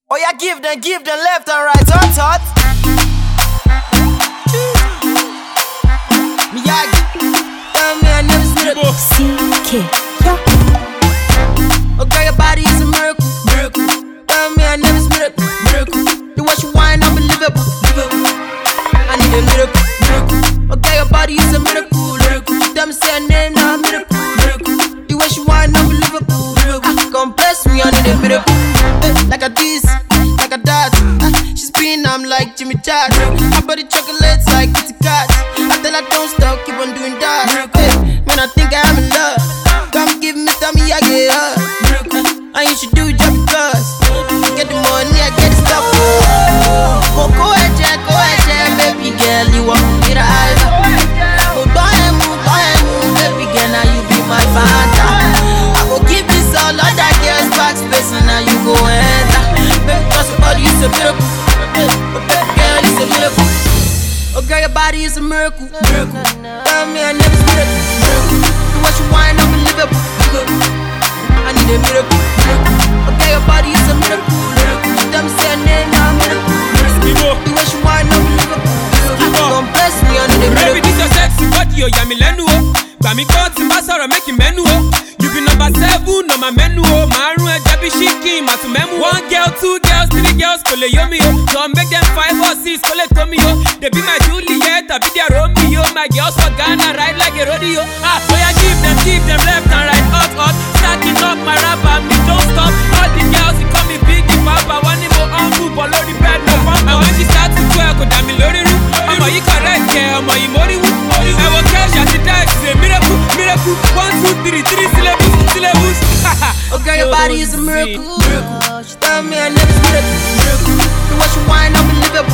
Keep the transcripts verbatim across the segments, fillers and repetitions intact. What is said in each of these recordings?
Oh yeah, give them, give them left and right, hot, hot. Miyagi, tell me I never seen it. C K, yeah. Okay, your body is a miracle, miracle. Tell me I never seen it, miracle. The way you whine, unbelievable, unbelievable. I need a miracle, miracle. Okay, your body is a miracle, miracle. Tell me say her name, now a miracle, miracle. The way she whine, unbelievable, miracle. Come bless me, I need a miracle. Like a this, like a that. uh, She spin, I'm like Jimmy Chad. My body chocolates like Kitty Kat. I tell her don't stop, keep on doing that. Hey, man, I think I am in love. Come give me some, I get up. uh, And you should do it just because. Get the money, I get the stuff. Oh, go ahead, Jack, go ahead, Jack. Baby girl, you want me to hide. Oh, go ahead, move, go ahead, move. Baby girl, now you be my fanta. I go give this all other girls back space, and now you go enter. Baby, cause your body is a miracle. Oh, baby girl, it's a miracle. Oh, girl, your body is a miracle. Miracle. Tell me I never seen it. Miracle. The way you whine, unbelievable. I need a miracle. Miracle. Okay, your body is a miracle. Miracle. Tell me say her name, now a miracle. Miracle. The way you whine, unbelievable. Don't bless me, I need a miracle. Baby, this your sexy body, oh, yeah, me lenu, oh. Bami God, Simba, sorrow, make him menu, oh. You be number seven, on my menu, oh. Maroon, Jabi, Shiki, Matu Memu. One girl, two girls, three girls, Kole Yomi, oh. Don't make them five or six, Kole Tomi, oh. They be my Juliet, I be their Romeo. My girls for Ghana, ride like a rodeo. Ah, so yeah, give them, give them left and right, hot, hot. Starting up my rap, and me don't stop. All the girls, they call me Biggie Papa. One name, oh, Uncle, below the bed, no pump. And when she start to twerk, go down me lorry room. I'm a, you correct, yeah, I'm a, you mori woo. I will cash at the die, she's a miracle, miracle. One, two, three, three syllables, syllables. Okay, your body is a miracle. Miracle. She tell me I never seen it. Miracle. The way she whine, unbelievable.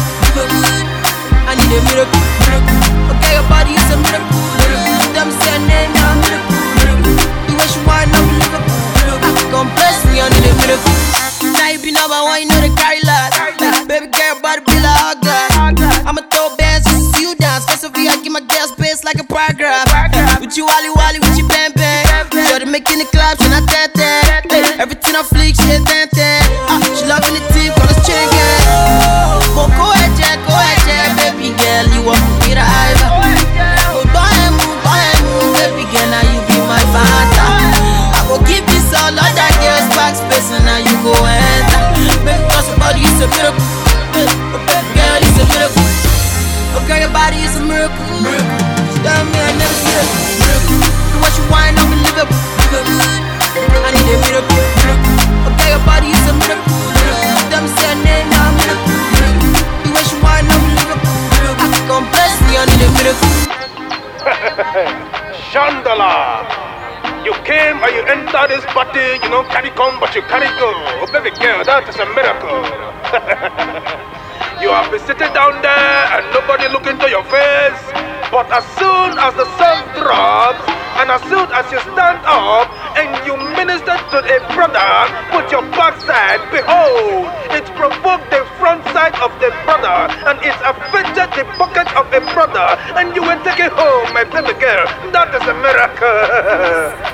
I need a miracle. Miracle. Okay, your body is a miracle. Miracle. Tell me say her name, now a miracle. Miracle. The way she whine, unbelievable. Miracle. Come bless me, I need a miracle. Now you be number one, you know the carry lot. Baby girl, body be like hot glass. I'ma throw bands just to see you dance. Cause of I give my girl space like a paragraph. With you wally wally, with you bang bang. Shorty making the clap, she not that that. Everything I flick, she hit that that. uh, She loving the team, call us chicken. Go go ahead, Jack, go ahead, Jack. Baby girl, you want me to hide. Oh, go ahead, move, go ahead, move. Baby girl, now you be my fanta. I go give this all other girls back space, and now you go enter. Baby, cause your body is a miracle. Oh, baby girl, it's a miracle. Oh, girl, your body is a miracle. Miracle. She tell me I never seen it. Miracle. The way you whine, unbelievable. I need a miracle. Miracle. Oh, girl, your body is a miracle. Miracle. She tell me say her name, now a miracle. Miracle. The way she whine, unbelievable. Miracle. Come bless me, I need a miracle. Chandala, you came and you entered this party, you don't carry come but you carry go. Oh baby girl, that is a miracle. You have been sitting down there and nobody look into your face. But as soon as the sun drops, and as soon as you stand up and you minister to a brother with your backside, behold, it provoked the front side of the brother, and it affected the pocket of a brother, and you will take it home, my baby girl. That is a miracle.